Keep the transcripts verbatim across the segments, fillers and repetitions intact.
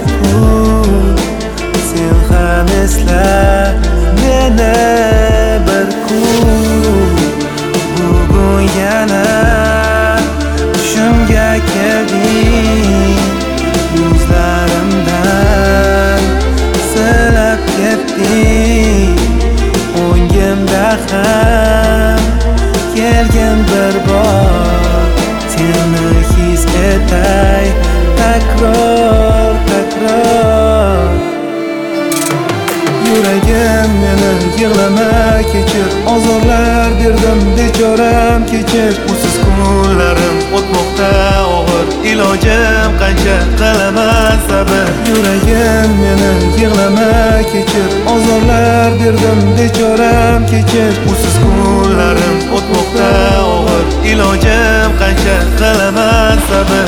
kun sen ham esla meni bir kun. Bugun yana tushimga kelding, yuzlarimdan silab ketding. O'ngimda ham kelgin bir bor, seni his etay takror takror. Yuragim meni yig'lama kechir, ozorlar berdim bechoram kechir. Usiz kunlarim o'tmoqda og'ir, ilojim qancha qilaman sabr. Yuragim meni yig'lama kechir, ozorlar berdim bechoram kechir. Usiz kunlarim o'tmoqda og'ir, ilojim qancha qilaman sabr.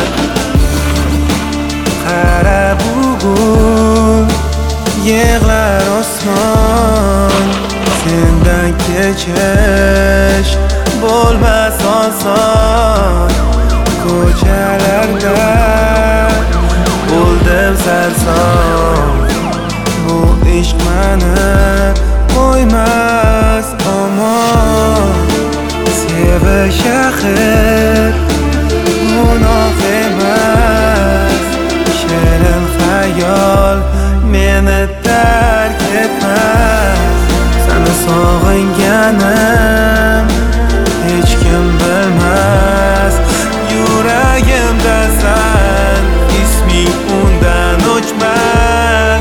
Qara bugun yig'lar osmon, sendan kechish bo'lmas oson. Ko'chalarda bo'ldim sarson, bu ishq meni qo'ymas omon. Sevish axir gunoh emas, shirin xayol meni tark etmas. Seni sog'inganim hech kim bilmas, yuragimda san isming undan o'chmas.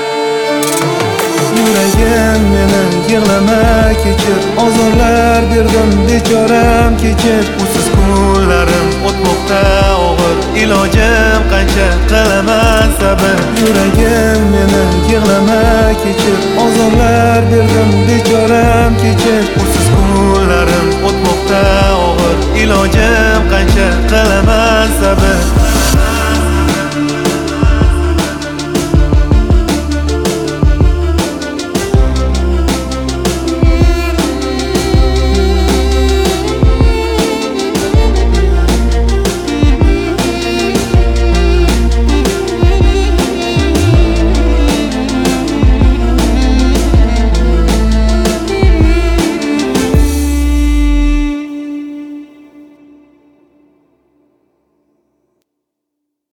Yuragim meni yig'lama kechir, ozorlar berdim bechoram kechir. Usiz kunlarim o'tmoqda og'ir, ilojim qancha qilaman sabr. Yuragim meni yig'lama kechir, ozorlar berdim bechoram kechir. Usiz kunlarim o'tmoqda og'ir, ilojim